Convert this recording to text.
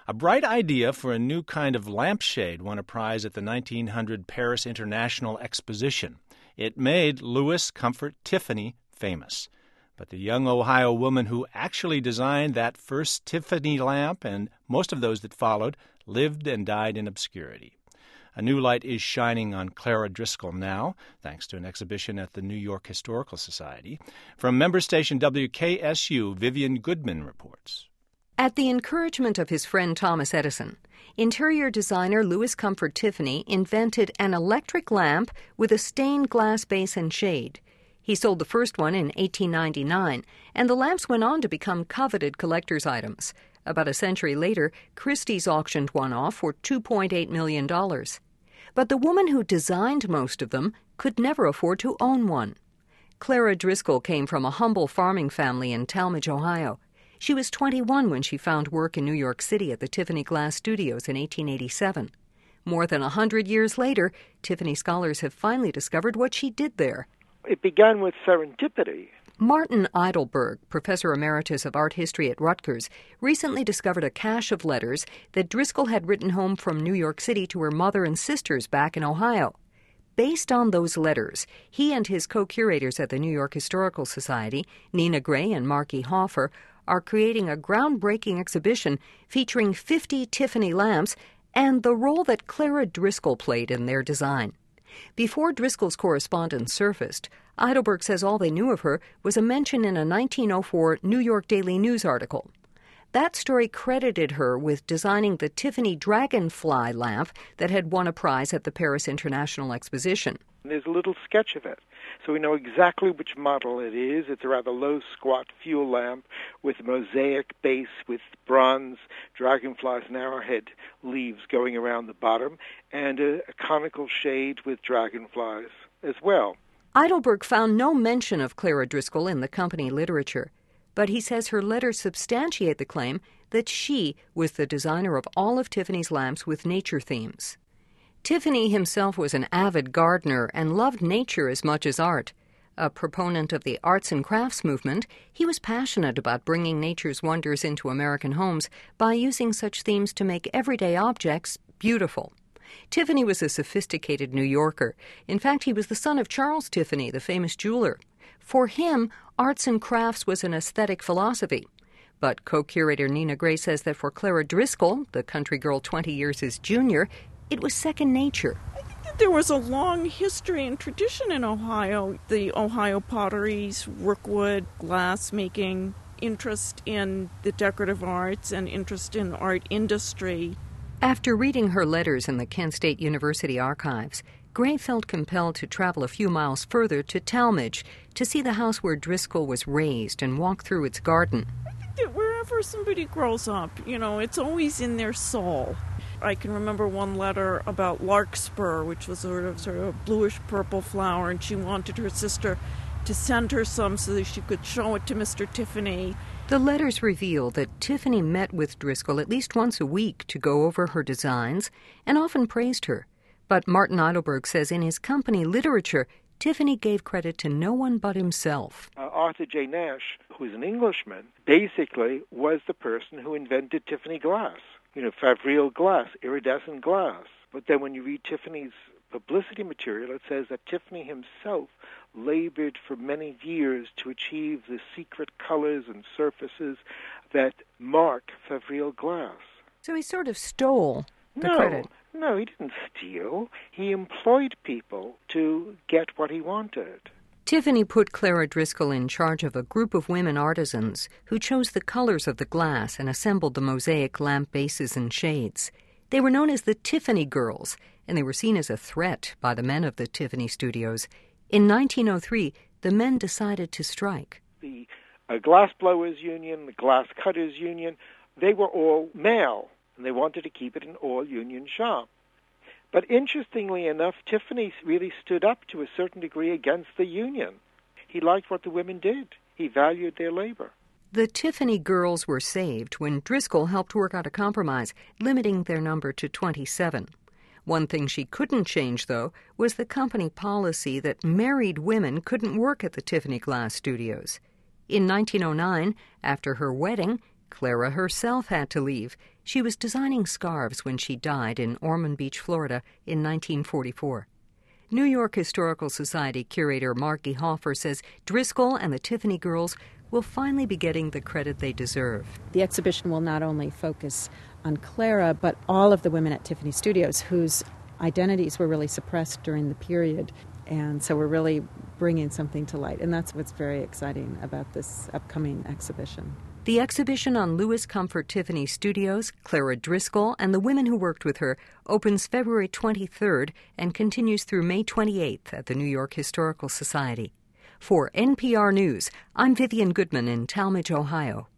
A bright idea for a new kind of lampshade won a prize at the 1900 Paris International Exposition. It made Louis Comfort Tiffany famous. But the young Ohio woman who actually designed that first Tiffany lamp, and most of those that followed, lived and died in obscurity. A new light is shining on Clara Driscoll now, thanks to an exhibition at the New York Historical Society. From member station WKSU, Vivian Goodman reports. At the encouragement of his friend Thomas Edison, interior designer Louis Comfort Tiffany invented an electric lamp with a stained glass base and shade. He sold the first one in 1899, and the lamps went on to become coveted collector's items. About a century later, Christie's auctioned one off for $2.8 million. But the woman who designed most of them could never afford to own one. Clara Driscoll came from a humble farming family in Talmadge, Ohio. She was 21 when she found work in New York City at the Tiffany Glass Studios in 1887. More than 100 years later, Tiffany scholars have finally discovered what she did there. It began with serendipity. Martin Eidelberg, professor emeritus of art history at Rutgers, recently discovered a cache of letters that Driscoll had written home from New York City to her mother and sisters back in Ohio. Based on those letters, he and his co-curators at the New York Historical Society, Nina Gray and Marky Hoffer, are creating a groundbreaking exhibition featuring 50 Tiffany lamps and the role that Clara Driscoll played in their design. Before Driscoll's correspondence surfaced, Eidelberg says all they knew of her was a mention in a 1904 New York Daily News article. That story credited her with designing the Tiffany Dragonfly lamp that had won a prize at the Paris International Exposition. There's a little sketch of it, so we know exactly which model it is. It's a rather low, squat fuel lamp with a mosaic base with bronze dragonflies and arrowhead leaves going around the bottom, and a conical shade with dragonflies as well. Eidelberg found no mention of Clara Driscoll in the company literature, but he says her letters substantiate the claim that she was the designer of all of Tiffany's lamps with nature themes. Tiffany himself was an avid gardener and loved nature as much as art. A proponent of the arts and crafts movement, he was passionate about bringing nature's wonders into American homes by using such themes to make everyday objects beautiful. Tiffany was a sophisticated New Yorker. In fact, he was the son of Charles Tiffany, the famous jeweler. For him, arts and crafts was an aesthetic philosophy. But co-curator Nina Gray says that for Clara Driscoll, the country girl 20 years his junior, it was second nature. I think that there was a long history and tradition in Ohio. The Ohio potteries, workwood, glass making, interest in the decorative arts and interest in art industry. After reading her letters in the Kent State University archives, Gray felt compelled to travel a few miles further to Talmadge to see the house where Driscoll was raised and walk through its garden. I think that wherever somebody grows up, it's always in their soul. I can remember one letter about larkspur, which was sort of a bluish-purple flower, and she wanted her sister to send her some so that she could show it to Mr. Tiffany. The letters reveal that Tiffany met with Driscoll at least once a week to go over her designs and often praised her. But Martin Eidelberg says in his company literature, Tiffany gave credit to no one but himself. Arthur J. Nash, who is an Englishman, basically was the person who invented Tiffany glass. Favrile glass, iridescent glass. But then when you read Tiffany's publicity material, it says that Tiffany himself labored for many years to achieve the secret colors and surfaces that mark Favrile glass. So he sort of stole the credit. No, he didn't steal. He employed people to get what he wanted. Tiffany put Clara Driscoll in charge of a group of women artisans who chose the colors of the glass and assembled the mosaic lamp bases and shades. They were known as the Tiffany Girls, and they were seen as a threat by the men of the Tiffany studios. In 1903, the men decided to strike. The glass blowers union, the glass cutters union, they were all male, and they wanted to keep it an all-union shop. But interestingly enough, Tiffany really stood up to a certain degree against the union. He liked what the women did. He valued their labor. The Tiffany Girls were saved when Driscoll helped work out a compromise, limiting their number to 27. One thing she couldn't change, though, was the company policy that married women couldn't work at the Tiffany Glass Studios. In 1909, after her wedding, Clara herself had to leave. She was designing scarves when she died in Ormond Beach, Florida, in 1944. New York Historical Society curator Marky Hoffer says Driscoll and the Tiffany girls will finally be getting the credit they deserve. The exhibition will not only focus on Clara, but all of the women at Tiffany Studios whose identities were really suppressed during the period. And so we're really bringing something to light. And that's what's very exciting about this upcoming exhibition. The exhibition on Louis Comfort Tiffany Studios, Clara Driscoll, and the women who worked with her opens February 23rd and continues through May 28th at the New York Historical Society. For NPR News, I'm Vivian Goodman in Talmadge, Ohio.